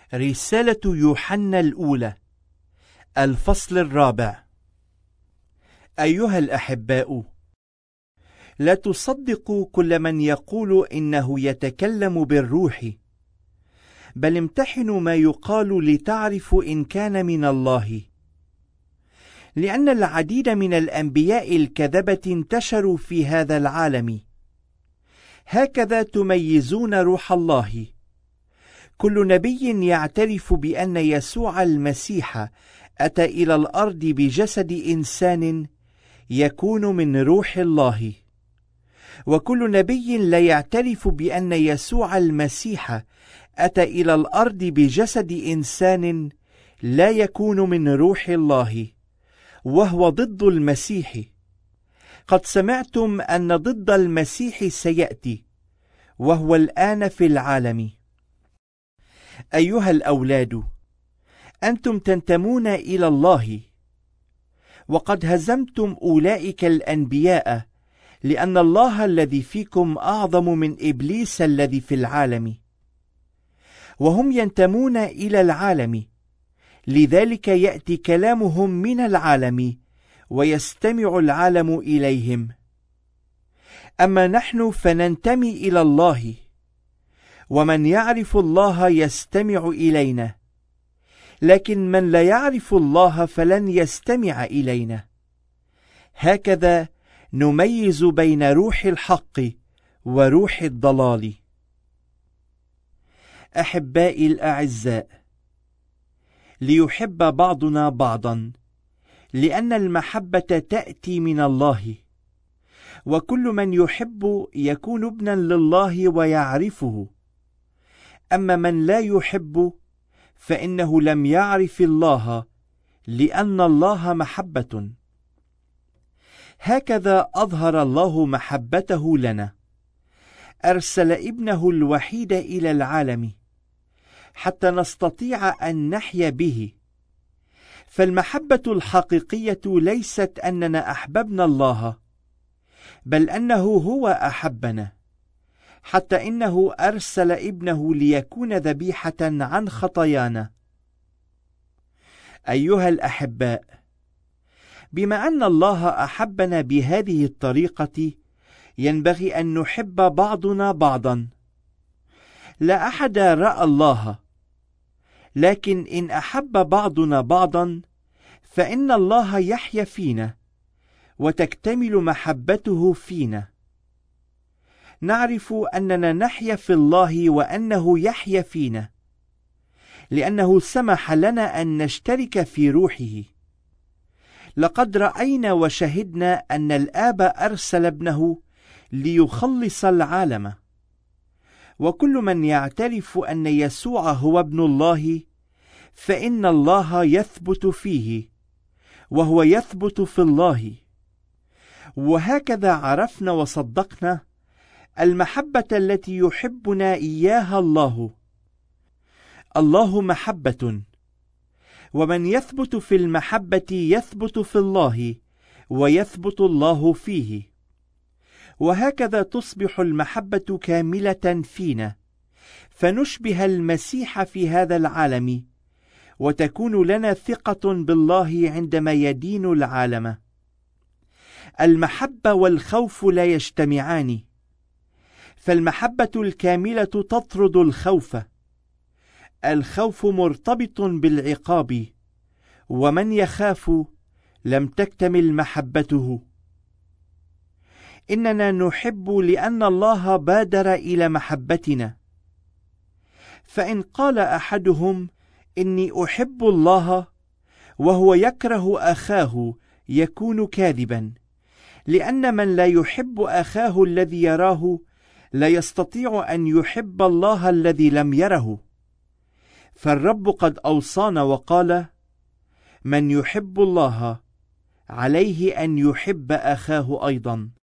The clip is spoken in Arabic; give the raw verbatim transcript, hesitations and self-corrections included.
رسالة يوحنا الأولى، الفصل الرابع. أيها الأحباء، لا تصدقوا كل من يقول إنه يتكلم بالروح، بل امتحنوا ما يقال لتعرفوا إن كان من الله، لأن العديد من الأنبياء الكذبة انتشروا في هذا العالم. هكذا تميزون روح الله. كل نبي يعترف بأن يسوع المسيح أتى إلى الأرض بجسد إنسان يكون من روح الله، وكل نبي لا يعترف بأن يسوع المسيح أتى إلى الأرض بجسد إنسان لا يكون من روح الله، وهو ضد المسيح. قد سمعتم أن ضد المسيح سيأتي، وهو الآن في العالم. أيها الأولاد، أنتم تنتمون إلى الله، وقد هزمتم أولئك الأنبياء، لأن الله الذي فيكم أعظم من إبليس الذي في العالم. وهم ينتمون إلى العالم، لذلك يأتي كلامهم من العالم، ويستمع العالم إليهم. أما نحن فننتمي إلى الله، ومن يعرف الله يستمع إلينا، لكن من لا يعرف الله فلن يستمع إلينا. هكذا نميز بين روح الحق وروح الضلال. أحبائي الأعزاء، ليحب بعضنا بعضا، لأن المحبة تأتي من الله، وكل من يحب يكون ابنا لله ويعرفه. أما من لا يحب فإنه لم يعرف الله، لأن الله محبة. هكذا أظهر الله محبته لنا، أرسل ابنه الوحيد إلى العالم حتى نستطيع أن نحيا به. فالمحبة الحقيقية ليست أننا أحببنا الله، بل أنه هو أحبنا، حتى إنه أرسل ابنه ليكون ذبيحة عن خطايانا. أيها الأحباء، بما أن الله أحبنا بهذه الطريقة، ينبغي أن نحب بعضنا بعضا. لا أحد رأى الله، لكن إن أحب بعضنا بعضا فإن الله يحيا فينا، وتكتمل محبته فينا. نعرف أننا نحيا في الله وأنه يحيا فينا، لأنه سمح لنا أن نشترك في روحه. لقد رأينا وشهدنا أن الآب أرسل ابنه ليخلص العالم، وكل من يعترف أن يسوع هو ابن الله فإن الله يثبت فيه، وهو يثبت في الله. وهكذا عرفنا وصدقنا المحبة التي يحبنا إياها الله. الله محبة، ومن يثبت في المحبة يثبت في الله، ويثبت الله فيه. وهكذا تصبح المحبة كاملة فينا، فنشبه المسيح في هذا العالم، وتكون لنا ثقة بالله عندما يدين العالم. المحبة والخوف لا يجتمعان، فالمحبة الكاملة تطرد الخوف. الخوف مرتبط بالعقاب، ومن يخاف لم تكتمل محبته. إننا نحب لأن الله بادر إلى محبتنا. فإن قال أحدهم إني أحب الله وهو يكره أخاه يكون كاذبا، لأن من لا يحب أخاه الذي يراه لا يستطيع أن يحب الله الذي لم يره. فالرب قد أوصانا وقال: من يحب الله عليه أن يحب أخاه أيضا.